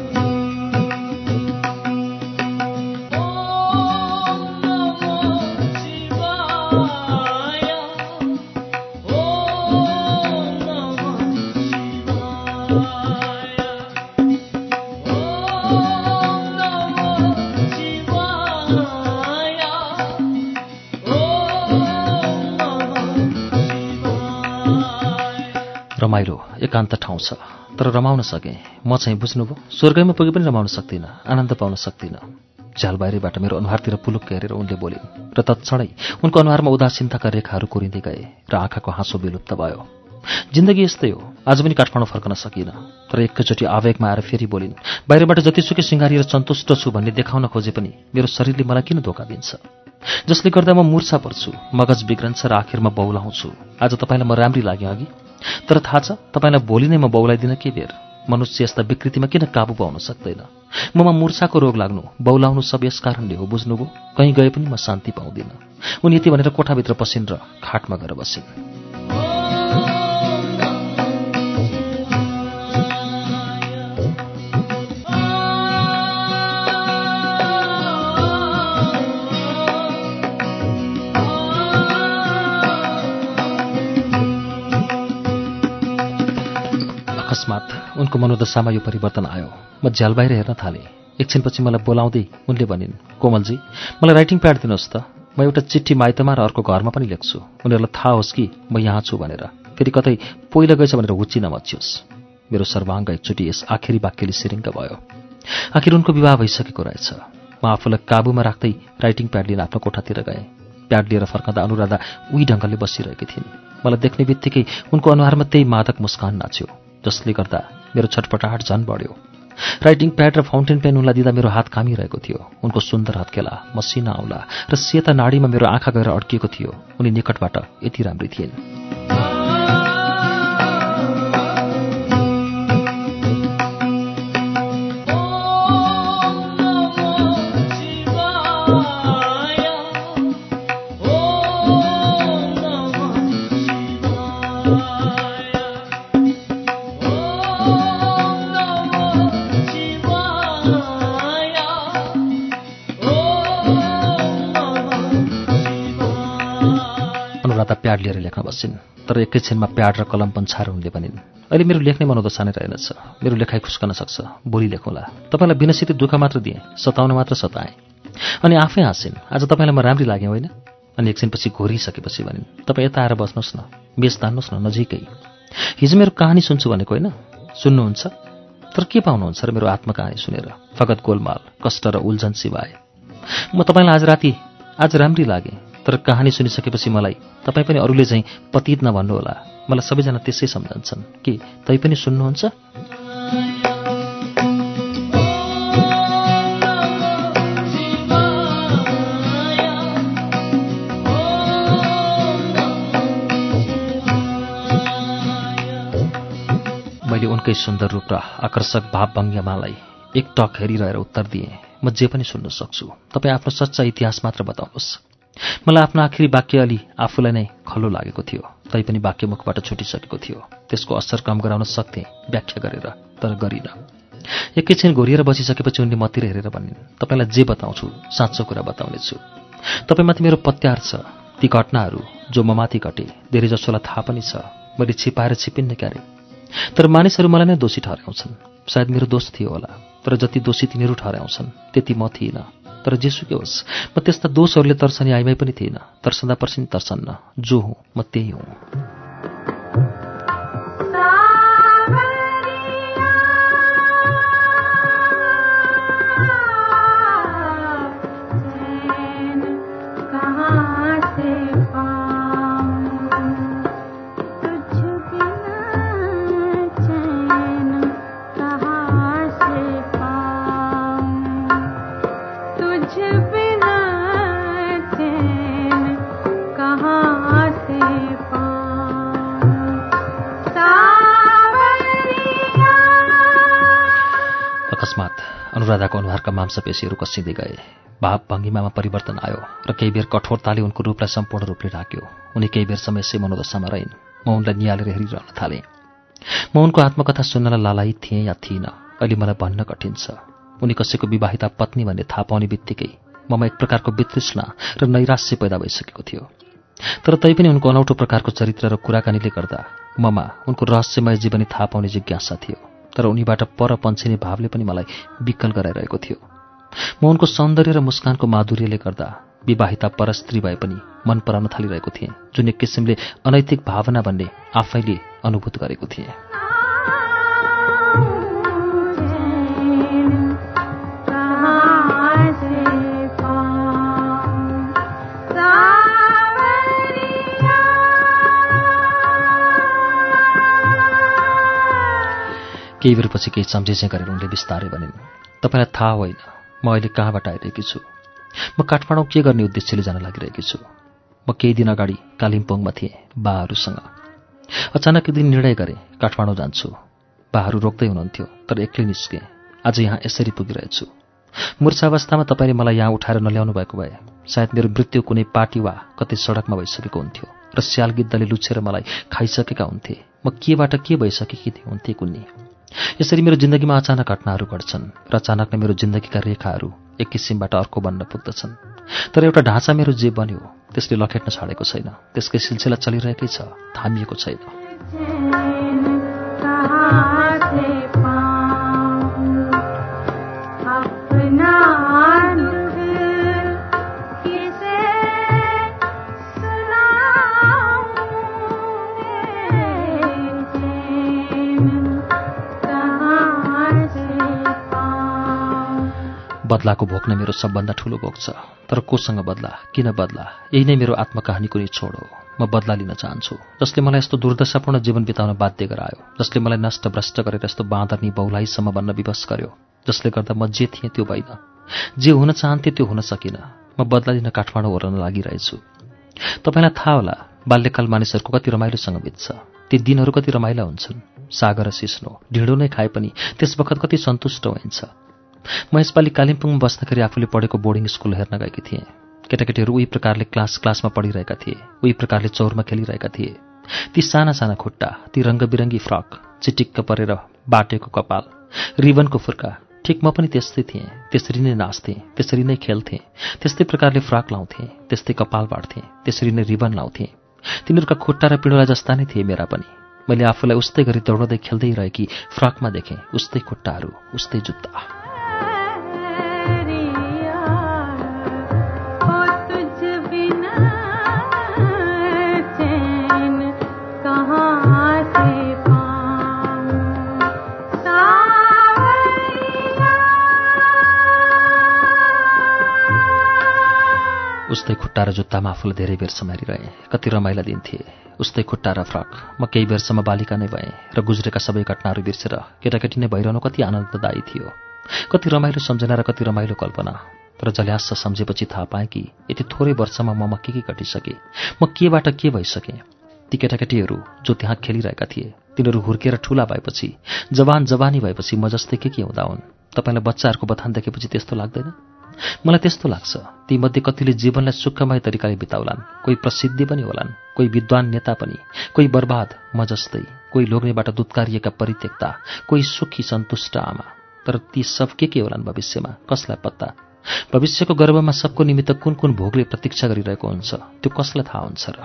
रमाइलो एकान्त ठाउँ छ, तर रमाउन सकेँ। म चाहिँ बुझ्नुभयो, स्वर्गैमा पुगे पनि रमाउन सक्दिनँ, आनन्द पाउन सक्दिनँ। झ्याल बाहिरबाट मेरो अनुहारतिर पुलुक्क हेरेर उनले बोलिन् र तत्क्षणै उनको अनुहारमा उदासीनताका रेखाहरू कोरिँदै गए र आँखाको हाँसो विलुप्त भयो। जिन्दगी यस्तै हो। आज पनि काठमाडौँ फर्कन सकिनँ, तर एकैचोटि आवेगमा आएर फेरि बोलिन्, बाहिरबाट जतिसुकै सिँगारिएर सन्तुष्ट छु भन्ने देखाउन खोजे पनि मेरो शरीरले मलाई किन धोका दिन्छ, जसले गर्दा म मूर्छा पर्छु, मगज बिग्रन्छ र आखिरमा बौलाउँछु। आज तपाईँलाई म राम्री लाग्यो अघि, तर थाहा छ तपाईँलाई भोलि नै म बौलाइदिन के बेर। मनुष्य यस्ता विकृतिमा किन काबु पाउन सक्दैन? ममा मूर्छाको रोग लाग्नु, बौलाउनु सब यस कारणले हो, बुझ्नुभयो? कहीँ गए पनि म शान्ति पाउँदिनँ। उनी यति भनेर कोठाभित्र पसिन् र खाटमा गएर बसिन्। अकस्मात उनको मनोदशामा यो परिवर्तन आयो। म झ्याल बाहिर हेर्न थालेँ। एकछिनपछि मलाई बोलाउँदै उनले भनिन्, कोमलजी, मलाई राइटिङ प्याड दिनुहोस् त। म एउटा चिठी माइतमा र अर्को घरमा पनि लेख्छु। उनीहरूलाई थाहा होस् कि म यहाँ छु भनेर, फेरि कतै पहिला गएछ भनेर हुच्ची नमच्योस्। मेरो सर्वाङ्ग एकचोटि यस आखिरी वाक्यले सिरिङ्ग भयो। आखिर उनको विवाह भइसकेको रहेछ। म आफूलाई काबुमा राख्दै राइटिङ प्याड लिएर आफ्नो कोठातिर गएँ। प्याड लिएर फर्कँदा अनुराधा उही ढङ्गले बसिरहेकी थिइन्। मलाई देख्ने बित्तिकै उनको अनुहारमा त्यही मादक मुस्कान नाच्यो, जसले गर्दा मेरो छटपटाहट झन् बढ्यो। राइटिङ प्याड र फाउन्टेन पेन उनलाई दिँदा मेरो हात कामिरहेको थियो। उनको सुन्दर हत्केला, मसिना औँला र सेता नाडीमा मेरो आँखा गएर अड्किएको थियो। उनी निकटबाट यति राम्री थिइन्। प्याड लिएर लेख्न बसिन्, तर एकैछिनमा प्याड र कलम पन्छाएर उनले भनिन्, अहिले मेरो लेख्ने मनोदशा नै रहेनछ। मेरो लेखाइ खुस्कन सक्छ, भोलि लेखौँला। तपाईँलाई बिनसित दुःख मात्र दिएँ, सताउन मात्र सताएँ। अनि आफै हाँसिन्, आज तपाईँलाई म राम्री लागेँ होइन? अनि एकछिनपछि घोरिसकेपछि भनिन्, तपाईँ यता आएर बस्नुहोस् न, मेस तान्नुहोस् न नजिकै। हिजो मेरो कहानी सुन्छु भनेको होइन, सुन्नुहुन्छ? तर के पाउनुहुन्छ र मेरो आत्मकहानी सुनेर? फगत गोलमाल, कष्ट र उल्झन सिवाय। म तपाईँलाई आज राति आज राम्री लागेँ, तर कहानी सुनिसकेपछि मलाई तपाईँ पनि अरूले चाहिँ पतित नभन्नुहोला। मलाई सबैजना त्यसै सम्झन्छन्। के तै पनि सुन्नुहुन्छ? मैले उनकै सुन्दर रूप र आकर्षक भावभङ्गिमालाई एकटक हेरिरहेर उत्तर दिएँ, म जे पनि सुन्न सक्छु। तपाईँ आफ्नो सच्चा इतिहास मात्र बताउनुहोस्। मलाई आफ्नो आखिरी वाक्य अलि आफूलाई नै खल्लो लागेको थियो, तैपनि वाक्य मुखबाट छुटिसकेको थियो। त्यसको असर कम गराउन सक्थेँ व्याख्या गरेर, तर गरिनँ। एकैछिन घोरिएर बसिसकेपछि उनले मतिर हेरेर भनिन्, तपाईँलाई जे बताउँछु साँचो कुरा बताउनेछु। तपाईँमाथि मेरो पत्यार छ, ती घटनाहरू जो ममाथि घटे धेरैजसोलाई थाहा पनि छ। मैले छिपाएर छिपिन्न क्यारे, तर मानिसहरू मलाई नै दोषी ठहर्याउँछन्। सायद मेरो दोष थियो होला, तर जति दोषी तिनीहरू ठहर्याउँछन् त्यति म थिइनँ। तर जेसुकै होस्, म त्यस्ता दोषहरूले तर्सनी आइमै पनि थिइनँ। तर्सदा पर्सिन तर्सन्न, जो हुँ म त्यही हुँ। कहाँ से पाऊं तुझ अकस्मात अनुराधाको अनुहारका मांसपेशीहरू कसिँदै गए। भाव भङ्गिमामा परिवर्तन आयो र केही बेर कठोरताले उनको रूपलाई सम्पूर्ण रूपले ढाक्यो। उनी केही बेरसम्म यसै मनोदशामा रहिन्। म उनलाई निहालेर हेरिरहन थालेँ। म उनको आत्मकथा सुन्नलाई लालायित थिएँ या थिइनँ, अहिले मलाई भन्न कठिन छ। उनी कसैको विवाहिता पत्नी भन्ने थाहा पाउने बित्तिकै ममा एक प्रकारको वितृष्णा र नैराश्य पैदा भइसकेको थियो। तर तैपनि उनको अनौठो प्रकारको चरित्र र कुराकानीले गर्दा ममा उनको रहस्यमय जीवनी थाहा पाउने जिज्ञासा थियो। तर उनीबाट पर पन्छिने भावले पनि मलाई विकल गराइरहेको थियो। म उनको सौन्दर्य र मुस्कानको माधुर्यले गर्दा विवाहिता परस्त्री भए पनि मन पराउन थालिरहेको थिएँ, जुन एक किसिमले अनैतिक भावना भन्ने आफैले अनुभूत गरेको थिएँ। केही बेरपछि केही सम्झिझै गरेर उनले बिस्तारै भनिन्, तपाईँलाई थाहा होइन म अहिले कहाँबाट आइरहेकी छु। म काठमाडौँ के गर्ने उद्देश्यले जान लागिरहेकी छु। म केही दिन अगाडि कालिम्पोङमा थिएँ बाहरूसँग। अचानक एक दिन निर्णय गरेँ काठमाडौँ जान्छु। बाहरू रोक्दै हुनुहुन्थ्यो, तर एक्लै निस्केँ। आज यहाँ यसरी पुगिरहेछु। मूर्छावस्थामा तपाईँले मलाई यहाँ उठाएर नल्याउनु भएको भए सायद मेरो मृत्यु कुनै पार्टी वा कतै सडकमा भइसकेको हुन्थ्यो र स्याल गिद्धले लुछेर मलाई खाइसकेका हुन्थे। म केबाट के भइसकेकी हुन्थे कुन्नी। यसरी मेरो जिन्दगीमा अचानक घटनाहरू घट्छन् र अचानक नै मेरो जिन्दगीका रेखाहरू एक किसिमबाट अर्को बन्न पुग्दछन्। तर एउटा ढाँचा मेरो जे बन्यो त्यसले लखेट्न छाडेको छैन। त्यसकै सिलसिला चलिरहेकै छ, थामिएको छैन। बदलाको भोक नै मेरो सबभन्दा ठूलो भोक छ। तर कोसँग बदला, किन बदला, यही नै मेरो आत्मकहानीको निचोड हो। म बदला लिन चाहन्छु, जसले मलाई यस्तो दुर्दशापूर्ण जीवन बिताउन बाध्य गरायो, जसले मलाई नष्टभ्रष्ट गरेर यस्तो बाँदर्नी बहुलाईसम्म बन्न विवश गर्यो, जसले गर्दा म जे थिएँ त्यो भइन, जे हुन चाहन्थे त्यो हुन सकिनँ। म बदला लिन काठमाडौँ ओर्न लागिरहेछु। तपाईँलाई थाहा होला बाल्यकाल मानिसहरूको कति रमाइलोसँग बित्छ। ती दिनहरू कति रमाइला हुन्छन्। सागर र सिस्नो ढिँडो नै खाए पनि त्यस बखत कति सन्तुष्ट हुन्छ। म यसपालि कालिम्पोङमा बस्दाखेरि आफूले पढेको बोर्डिङ स्कुल हेर्न गएकी थिएँ। केटाकेटीहरू उही प्रकारले क्लास क्लासमा पढिरहेका थिए, उही प्रकारले चौरमा खेलिरहेका थिए। ती साना साना खुट्टा, ती रङ्गबिरङ्गी फ्रक, चिटिक्क परेर बाटेको कपाल, रिबनको फुर्का, ठिक म पनि त्यस्तै थिएँ। त्यसरी नै नाच्थेँ, त्यसरी नै खेल्थेँ, त्यस्तै प्रकारले फ्रक लाउँथेँ, त्यस्तै कपाल बाट्थेँ, त्यसरी नै रिबन लाउँथेँ। तिनीहरूका खुट्टा र पिँडोला जस्ता नै थिए मेरा पनि। मैले आफूलाई उस्तै गरी दौडदै खेल्दै रहेकी फ्रकमा देखेँ, उस्तै खुट्टाहरू, उस्तै जुत्ता। उस्तै खुट्टा र जुत्तामा आफूलाई धेरै बेरसम्म हेरिरहेँ। कति रमाइला दिन थिए। उस्तै खुट्टा र फ्रक। म केही बेरसम्म बालिका नै भएँ र गुज्रेका सबै घटनाहरू बिर्सेर केटाकेटी नै भइरहनु कति आनन्ददायी थियो। कति रमाइलो सम्झना र कति रमाइलो कल्पना। तर जल्यास्स सम्झेपछि थाहा पाएँ कि यति थोरै वर्षमा ममा के के घटिसके, म केबाट के भइसकेँ। ती केटाकेटीहरू जो त्यहाँ खेलिरहेका थिए तिनीहरू हुर्केर ठुला भएपछि, जवान जवानी भएपछि म जस्तै के के हुँदा हुन्। तपाईँलाई बच्चाहरूको बथान देखेपछि त्यस्तो लाग्दैन? मलाई त्यस्तो लाग्छ। तीमध्ये कतिले जीवनलाई सुखमय तरिकाले बिताउलान्, कोही प्रसिद्धि पनि होलान्, कोही विद्वान नेता पनि, कोही बर्बाद म जस्तै, कोही लोग्नेबाट दुत्कारिएका परित्यक्ता, कोही सुखी सन्तुष्ट आमा। तर ती सब के के होलान् भविष्यमा, कसलाई पत्ता? भविष्यको गर्भमा सबको निमित्त कुन कुन भोगले प्रतीक्षा गरिरहेको हुन्छ त्यो कसलाई थाहा हुन्छ र?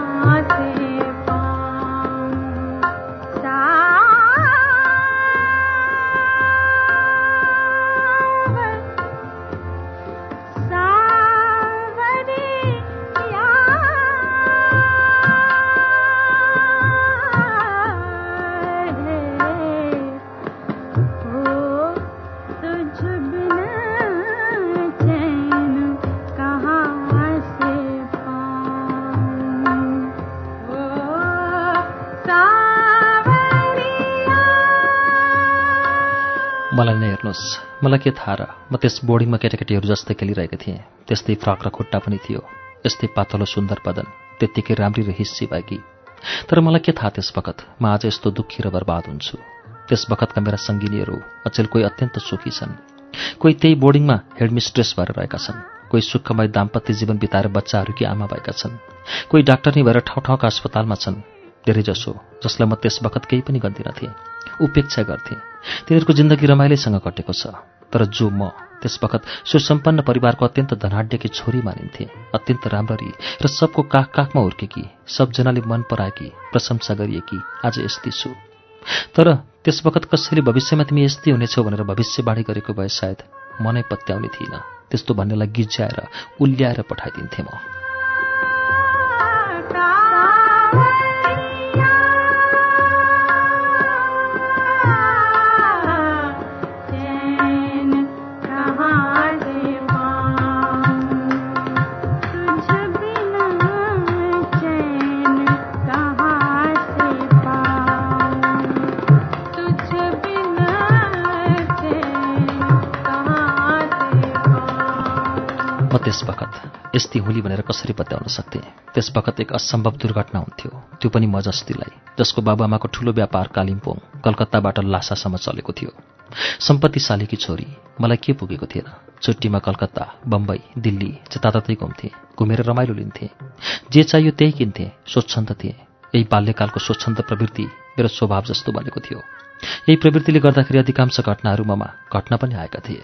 मलाई नै हेर्नुहोस्, मलाई के थाहा र? म त्यस बोर्डिङमा केटाकेटीहरू जस्तै खेलिरहेको थिएँ। त्यस्तै फ्रक र खुट्टा पनि थियो, यस्तै पातलो सुन्दर बदन, त्यत्तिकै राम्री र हिस्सी भएकी। तर मलाई के थाहा त्यस बखत म आज यस्तो दुःखी र बर्बाद हुन्छु। त्यस बखतका मेरा सङ्गिनीहरू अचेल कोही अत्यन्त सुखी छन्, कोही त्यही बोर्डिङमा हेडमिस्ट्रेस भएर रहेका छन्, कोही सुखमय दाम्पत्य जीवन बिताएर बच्चाहरूकी आमा भएका छन्, कोही डाक्टरनी भएर ठाउँ ठाउँका अस्पतालमा छन्। धेरैजसो जसलाई म त्यस बखत केही पनि गर्दिनथेँ, उपेक्षा गर्थेँ, तिनीहरूको जिन्दगी रमाइलैसँग कटेको छ। तर जो म त्यस बखत सुसम्पन्न परिवारको अत्यन्त धनाढ्यकी छोरी मानिन्थे, अत्यन्त राम्ररी र सबको काख काखमा हुर्केकी, सबजनाले मन पराएकी, प्रशंसा गरिएकी, आज यस्ती छु। तर त्यस बखत कसैले भविष्यमा तिमी यस्ती हुनेछौ भनेर भविष्यवाणी गरेको भए सायद म नै पत्याउने थिइनँ। त्यस्तो भन्नेलाई गिज्याएर उल्ल्याएर पठाइदिन्थेँ म। त्यस बखत यस्ती हुली भनेर कसरी पत्याउन सक्थेँ? त्यस बखत एक असम्भव दुर्घटना हुन्थ्यो, त्यो पनि म जस्तीलाई, जसको बाबुआमाको ठूलो व्यापार कालिम्पोङ कलकत्ताबाट लासासम्म चलेको थियो। सम्पत्तिशालीकी छोरी, मलाई के पुगेको थिएन। छुट्टीमा कलकत्ता, बम्बई, दिल्ली जताततै घुम्थे, घुमेर रमाइलो लिन्थे, जे चाहियो त्यही किन्थे, स्वच्छन्द थिए। यही बाल्यकालको स्वच्छन्द प्रवृत्ति मेरो स्वभाव जस्तो बनेको थियो। यही प्रवृत्तिले गर्दाखेरि अधिकांश घटनाहरू ममा घट्न पनि आएका थिए।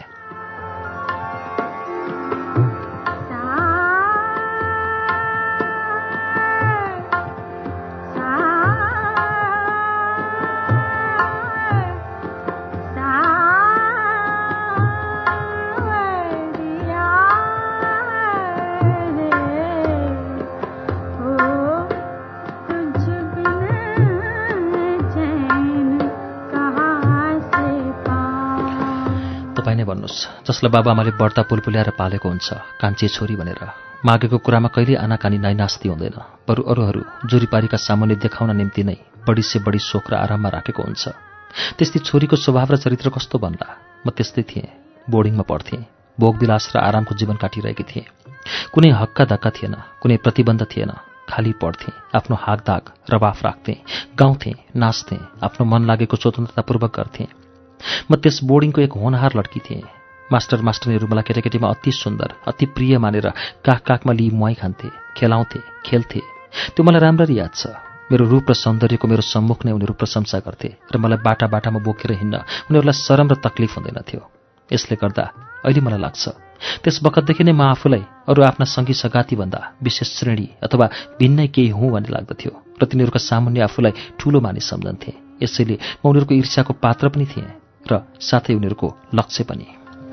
भन्नुहोस्, जसलाई बाबाआमाले बढ्ता पुलपुल्याएर पालेको हुन्छ कान्छी छोरी भनेर, मागेको कुरामा कहिल्यै आनाकानी नाइनास्ती हुँदैन, बरु अरूहरू जोरीपारीका सामुन्ने देखाउन निम्ति नै बढी से बढी सोख र आराममा राखेको हुन्छ। त्यस्तै छोरीको स्वभाव र चरित्र कस्तो बन्ला? म त्यस्तै थिएँ, बोर्डिङमा पढ्थेँ, भोगविलास र आरामको जीवन काटिरहेकी थिएँ। कुनै हक्का धक्का थिएन, कुनै प्रतिबन्ध थिएन, खाली पढ्थेँ, आफ्नो हाकदाग रवाफ राख्थेँ, गाउँथेँ, नाच्थेँ, आफ्नो मन लागेको स्वतन्त्रतापूर्वक गर्थेँ। म त्यस बोर्डिङको एक होनहार लड्की थिएँ। मास्टर मास्टरनीहरू मलाई केटाकेटीमा अति सुन्दर, अति प्रिय मानेर काख काखमा लिई मुहाई खान्थे, खेलाउँथे, खेल्थे। त्यो मलाई राम्ररी याद छ। मेरो रूप र सौन्दर्यको मेरो सम्मुख नै उनीहरू प्रशंसा गर्थे र मलाई बाटा बाटामा बोकेर हिँड्न उनीहरूलाई शरम र तकलिफ हुँदैन थियो। यसले गर्दा अहिले मलाई लाग्छ त्यस बखतदेखि नै म आफूलाई अरू आफ्ना सङ्गी सगाती भन्दा विशेष श्रेणी अथवा भिन्नै केही हुँ भन्ने लाग्दथ्यो र तिनीहरूका सामुन्ने आफूलाई ठूलो मानिस सम्झन्थे। यसैले म उनीहरूको ईर्ष्याको पात्र पनि थिएँ र साथै उनीहरूको लक्ष्य पनि।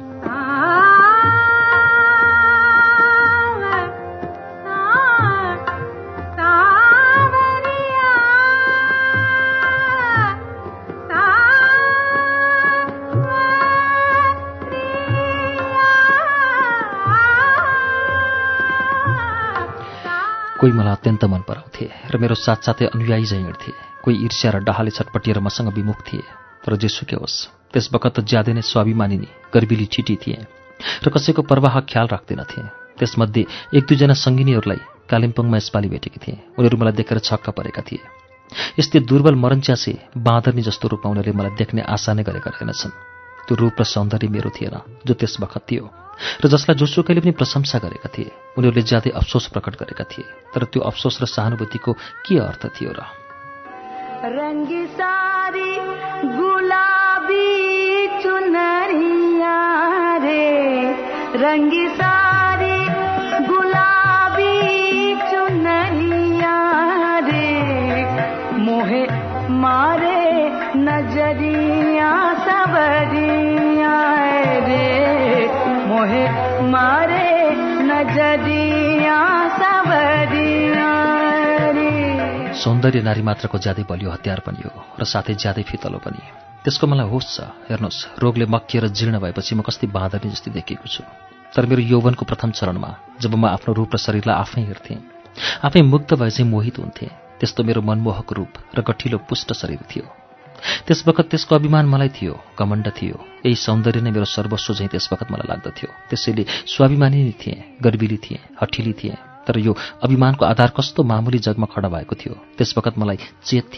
कोही मलाई अत्यन्त मन पराउँथे र मेरो साथसाथै अनुयायी झैँ हिँड्थे। कोही ईर्ष्या र डाहाले छटपटिएर मसँग विमुख थिए। तर जेसुकै होस्, त्यस बखत त ज्यादै नै स्वाभिमानिनी गर्बिली ठिटी थिए र कसैको प्रवाह ख्याल राख्दैनथे। त्यसमध्ये एक दुईजना सङ्गिनीहरूलाई कालिम्पोङमा यसपालि भेटेकी थिएँ। उनीहरू मलाई देखेर छक्क परेका थिए। यस्तै दुर्बल मरन्च्यासे बाँदरनी जस्तो रूपमा उनीहरूले मलाई देख्ने आशा नै गरेका रहेनछन्। त्यो रूप र सौन्दर्य मेरो थिएन जो त्यस बखत थियो र जसलाई जोसुकैले पनि प्रशंसा गरेका थिए। उनीहरूले ज्यादै अफसोस प्रकट गरेका थिए। तर त्यो अफसोस र सहानुभूतिको के अर्थ थियो र? रंगी सारी गुलाबी चुनरिया रे, रंगी सारी गुलाबी चुनरिया रे, मोहे मारे नजरिया सबरिया रे, मोहे मारे नजरिया सबरिया रे। सौन्दर्य नारी मात्रको ज्यादै बलियो हतियार पनि हो र साथै ज्यादै फितलो पनि। त्यसको मलाई होस छ। हेर्नुहोस्, रोगले मक्किएर जीर्ण भएपछि म कस्तै बाँदरनी जस्तै देखिएको छु। तर मेरो यौवनको प्रथम चरणमा जब म आफ्नो रूप र शरीरलाई आफै हेर्थेँ, आफै मुग्ध भए चाहिँ मोहित हुन्थेँ। त्यस्तो मेरो मनमोहक रूप र गठिलो पुष्ट शरीर थियो। त्यस बखत त्यसको अभिमान मलाई थियो, घमण्ड थियो। यही सौन्दर्य नै मेरो सर्वस्व चाहिँ त्यस बखत मलाई लाग्दथ्यो। त्यसैले स्वाभिमानी नै थिएँ, गर्बिली थिएँ, हठिली थिएँ। तर यो अभिमानको आधार कस्तो मामुली जगमा खडा भएको थियो त्यस बखत मलाई चेत थिएन।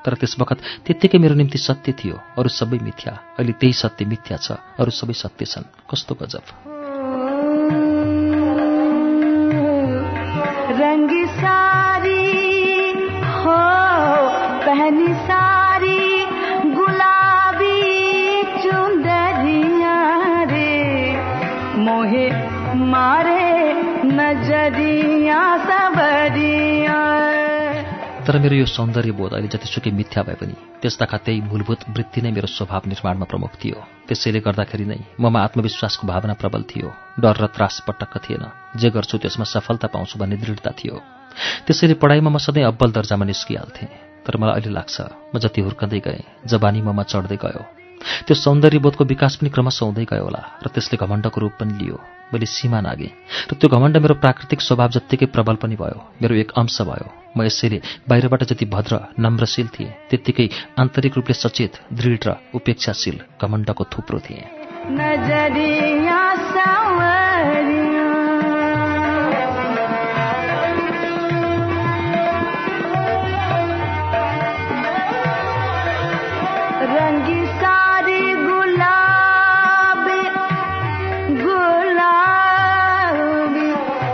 तर त्यस बखत त्यत्तिकै मेरो निम्ति सत्य थियो, अरू सबै मिथ्या। अहिले त्यही सत्य मिथ्या छ, अरू सबै सत्य छन्। कस्तो गजब! रंगी सारी हो पहनी सारी गुलाबी चुंदरिया रे, मोहे मारे नजरिया सबरिया। तर मेरो यो सौन्दर्य बोध अहिले जतिसुकै मिथ्या भए पनि त्यसताका त्यही मूलभूत वृत्ति नै मेरो स्वभाव निर्माणमा प्रमुख थियो। त्यसैले गर्दाखेरि नै ममा आत्मविश्वासको भावना प्रबल थियो। डर र त्रास पटक्क थिएन। जे गर्छु त्यसमा सफलता पाउँछु भन्ने दृढता थियो। त्यसैले पढाइमा म सधैँ अब्बल दर्जामा निस्किहाल्थेँ। तर मलाई अहिले लाग्छ म जति हुर्कँदै गएँ, जवानी ममा चढ्दै गयो, त्यो सौन्दर्यबोधको विकास पनि क्रमशः हुँदै गयो होला र त्यसले घमण्डको रूप पनि लियो। मैले सीमा नागेँ र त्यो घमण्ड मेरो प्राकृतिक स्वभाव जत्तिकै प्रबल पनि भयो, मेरो एक अंश भयो। म यसैले बाहिरबाट जति भद्र नम्रशील थिएँ, त्यत्तिकै आन्तरिक रूपले सचेत, दृढ र उपेक्षाशील घमण्डको थुप्रो थिएँ। नजरिया सावरिया रंगी सारी गुलाबी गुलाबी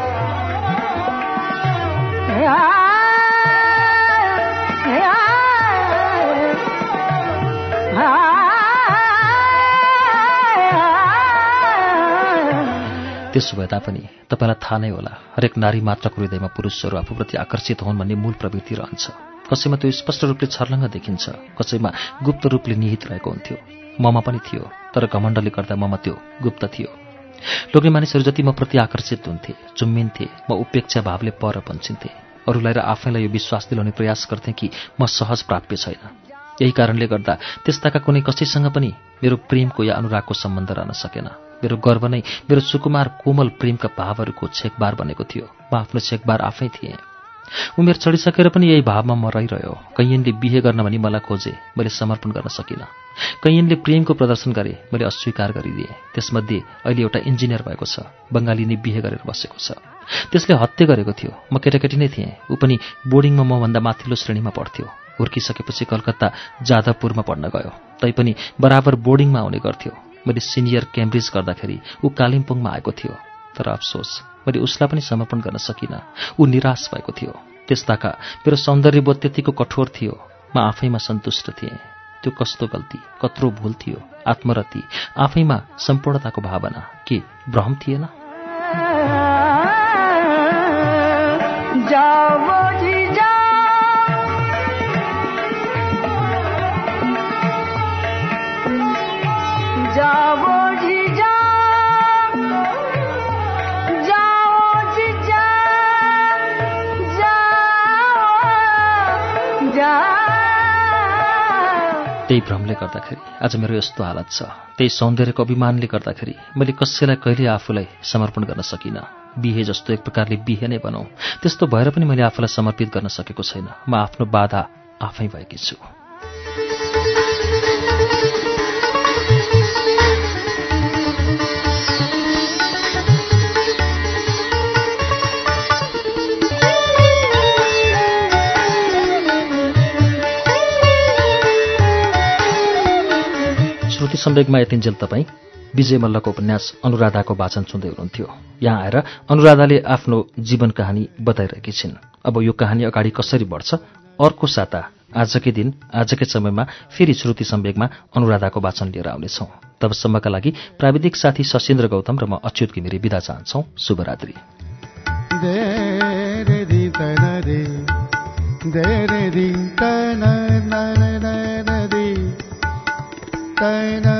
त्यसो भए तापनि तपाईँलाई थाहा नै होला, हरेक नारी मात्रको हृदयमा पुरुषहरू आफूप्रति आकर्षित हुन् भन्ने मूल प्रवृत्ति रहन्छ। कसैमा त्यो स्पष्ट रूपले छर्लङ्ग देखिन्छ, कसैमा गुप्त रूपले निहित रहेको हुन्थ्यो। ममा पनि थियो, तर घमण्डले गर्दा ममा त्यो गुप्त थियो। लोग्ने मानिसहरू जति म प्रति आकर्षित हुन्थे, चुम्मिन्थे, म उपेक्षा भावले पर पन्छिन्थे। अरूलाई र आफैलाई यो विश्वास दिलाउने प्रयास गर्थेँ कि म सहज प्राप्य छैन। यही कारणले गर्दा त्यस्ताका कुनै कसैसँग पनि मेरो प्रेमको या अनुरागको सम्बन्ध रहन सकेन। मेरो गर्व नै मेरो सुकुमार कोमल प्रेमका भावहरूको छेकबार बनेको थियो। म आफ्नो छेकबार आफै थिएँ। उमेर चढिसकेर पनि यही भावमा म रहिरह्यो। कैयनले बिहे गर्न भनी मलाई खोजे, मैले समर्पण गर्न सकिनँ। कैयनले प्रेमको प्रदर्शन गरे, मैले अस्वीकार गरिदिएँ। त्यसमध्ये अहिले एउटा इन्जिनियर भएको छ, बङ्गालीले बिहे गरेर बसेको छ। त्यसले हत्या गरेको थियो। म केटाकेटी नै थिएँ, ऊ पनि बोर्डिङमा मभन्दा माथिल्लो श्रेणीमा पढ्थ्यो। हुर्किसकेपछि कलकत्ता जादवपुरमा पढ्न गयो, तैपनि बराबर बोर्डिङमा आउने गर्थ्यो। मैले सिनियर क्याम्ब्रिज गर्दाखेरि ऊ कालिम्पोङमा आएको थियो। तर अफसोस, मैले उसलाई पनि समर्पण गर्न सकिनँ। ऊ निराश भएको थियो। त्यस्ताका मेरो सौन्दर्यबोध त्यतिको कठोर थियो। म आफैमा सन्तुष्ट थिएँ। त्यो कस्तो गल्ती, कत्रो भूल थियो। आत्मरति, आफैमा सम्पूर्णताको भावना, के भ्रम थिएन? त्यही भ्रमले गर्दाखेरि आज मेरो यस्तो हालत छ। त्यही सौन्दर्यको अभिमानले गर्दाखेरि मैले कसैलाई कहिले आफूलाई समर्पण गर्न सकिनँ। बिहे जस्तो एक प्रकारले बिहे नै भनौँ, त्यस्तो भएर पनि मैले आफूलाई समर्पित गर्न सकेको छैन। म आफ्नो बाधा आफै भएकी छु। श्रुति सम्वेकमा यतिन्जेल तपाईँ विजय मल्लको उपन्यास अनुराधाको वाचन सुन्दै हुनुहुन्थ्यो। यहाँ आएर अनुराधाले आफ्नो जीवन कहानी बताइरहेकी छिन्। अब यो कहानी अगाडि कसरी बढ्छ, अर्को साता आजकै दिन आजकै समयमा फेरि श्रुति सम्वेकमा अनुराधाको वाचन लिएर आउनेछौँ। तबसम्मका लागि प्राविधिक साथी सशेन्द्र गौतम र म अच्युत घिमिरे बिदा चाहन्छौँ। शुभरात्रि।